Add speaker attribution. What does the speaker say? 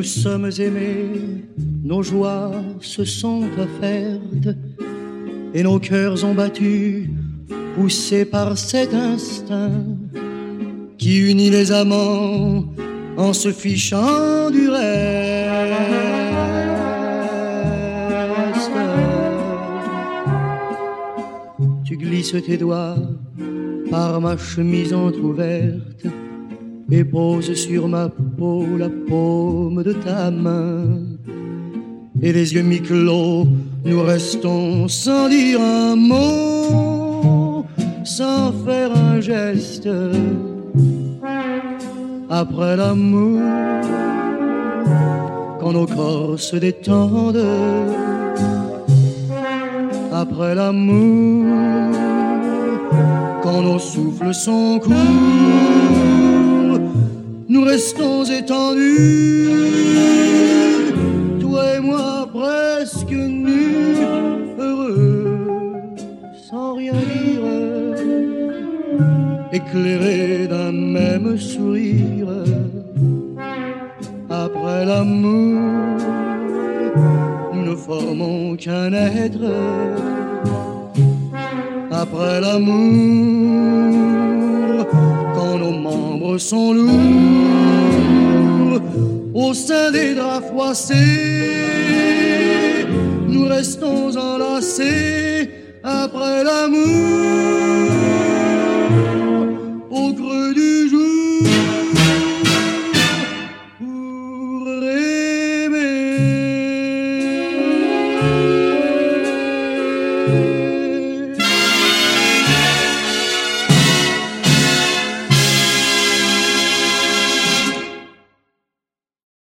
Speaker 1: sommes aimés, nos joies se sont offertes et nos cœurs ont battu, poussés par cet instinct qui unit les amants en se fichant du reste. Tu glisses tes doigts par ma chemise entr'ouverte et poses sur ma peau la paume de ta main. Et les yeux mi-clos, nous restons sans dire un mot, sans faire un geste. Après l'amour, quand nos corps se détendent, après l'amour, quand nos souffles sont courts, nous restons étendus, toi et moi presque nus, heureux, sans rien dire, éclairés d'un même sourire. Après l'amour, nous ne formons qu'un être. Après l'amour, quand nos membres sont lourds, au sein des draps froissés, nous restons enlacés. Après l'amour, au creux du jour, pour rêver.